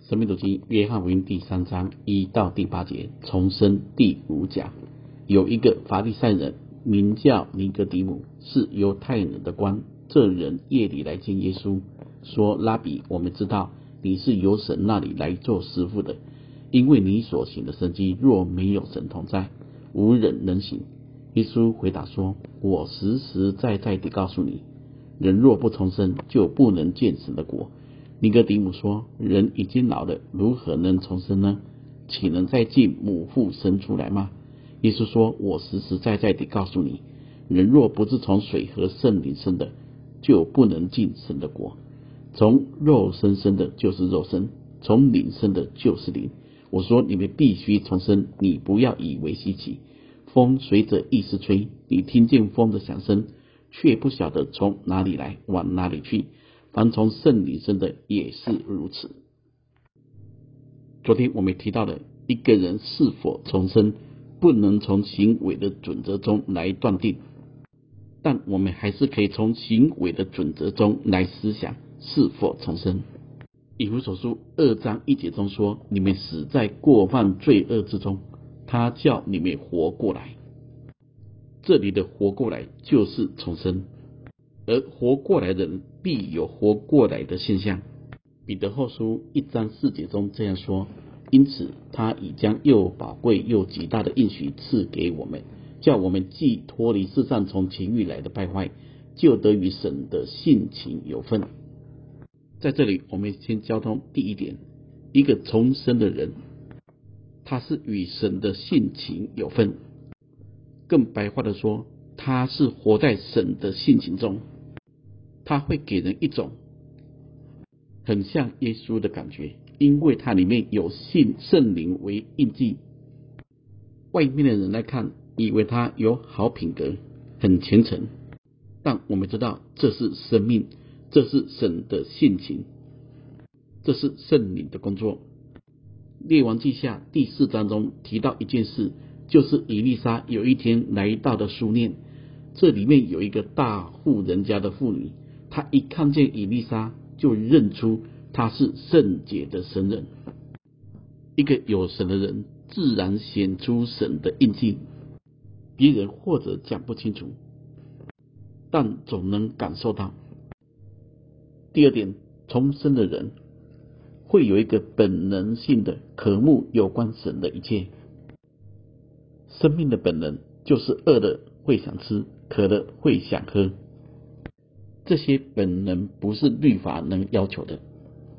生命读经约翰福音第3章1到第8节，重生第5讲。有一个法利赛人名叫尼哥底母，是犹太人的官。这人夜里来见耶稣，说：拉比，我们知道你是由神那里来做师傅的，因为你所行的神迹，若没有神同在，无人能行。耶稣回答说：我实实在在地告诉你，人若不重生，就不能见神的国。尼哥底母说：人已经老了，如何能重生呢？岂能再进母腹生出来吗？耶稣说：我实实在在地告诉你，人若不是从水和圣灵生的，就不能进神的国。从肉身生的就是肉身，从灵生的就是灵。我说你们必须重生，你不要以为稀奇。风随着意思吹，你听见风的响声，却不晓得从哪里来，往哪里去。凡从圣灵生的也是如此。昨天我们提到了一个人是否重生，不能从行为的准则中来断定，但我们还是可以从行为的准则中来思想是否重生。以弗所书2章1节中说：你们死在过犯罪恶之中，他叫你们活过来。这里的活过来就是重生，而活过来的人必有活过来的现象。彼得后书1章4节中这样说：因此他已将又宝贵又极大的应许赐给我们，叫我们既脱离世上从情欲来的败坏，就得与神的性情有分。在这里我们先交通第一点，一个重生的人，他是与神的性情有分。更白话的说，他是活在神的性情中，他会给人一种很像耶稣的感觉，因为它里面有圣灵为印记。外面的人来看，以为他有好品格，很虔诚，但我们知道这是生命，这是神的性情，这是圣灵的工作。列王记下第4章中提到一件事，就是以利沙有一天来到的书念。这里面有一个大户人家的妇女，她一看见以利沙就认出他是圣洁的神人。一个有神的人自然显出神的印记，别人或者讲不清楚，但总能感受到。第二点，重生的人会有一个本能性的渴慕有关神的一切。生命的本能就是饿了会想吃，渴了会想喝，这些本能不是律法能要求的。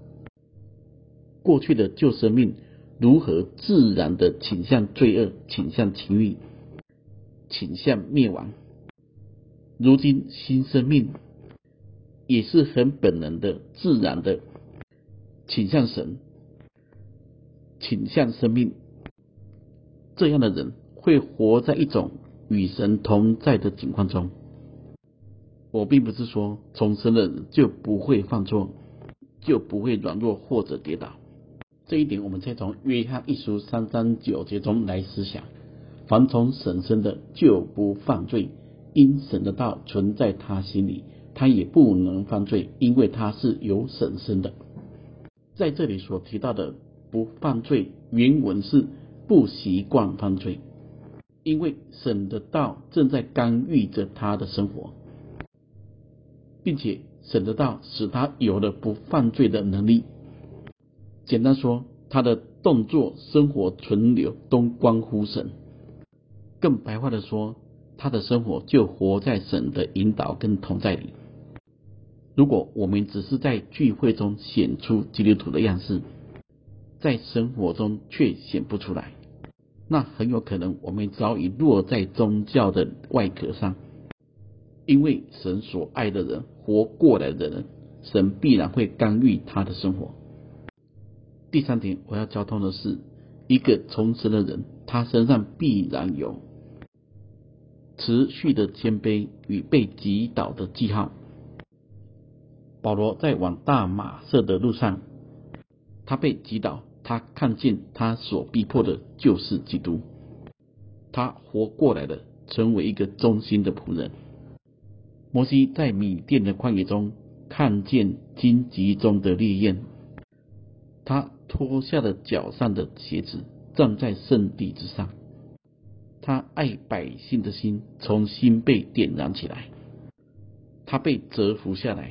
过去的旧生命如何自然的倾向罪恶，倾向情欲，倾向灭亡，如今新生命也是很本能的自然的倾向神，倾向生命。这样的人会活在一种与神同在的境况中。我并不是说重生的人就不会犯错，就不会软弱或者跌倒。这一点我们再从约翰一书3章9节中来思想：凡从神生的就不犯罪，因神的道存在他心里，他也不能犯罪，因为他是由神生的。在这里所提到的不犯罪，原文是不习惯犯罪，因为神的道正在干预着他的生活，并且神的道使他有了不犯罪的能力。简单说，他的动作、生活、存留都关乎神。更白话的说，他的生活就活在神的引导跟同在里。如果我们只是在聚会中显出基督徒的样式，在生活中却显不出来，那很有可能我们早已落在宗教的外壳上。因为神所爱的人，活过来的人，神必然会干预他的生活。第三点我要交通的是，一个重生的人，他身上必然有持续的谦卑与被击倒的记号。保罗在往大马色的路上，他被击倒，他看见他所逼迫的就是基督，他活过来了，成为一个忠心的仆人。摩西在米甸的旷野中看见荆棘中的烈焰，他脱下了脚上的鞋子，站在圣地之上。他爱百姓的心重新被点燃起来，他被折服下来，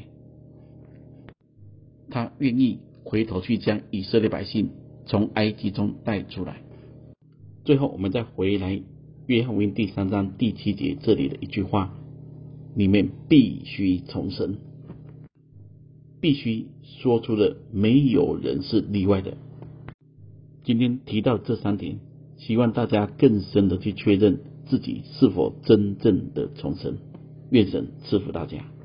他愿意回头去将以色列百姓从埃及中带出来。最后我们再回来约翰福音第3章第7节这里的一句话，你们必须重生，必须说出了没有人是例外的。今天提到这3点，希望大家更深的去确认自己是否真正的重生。愿神赐福大家。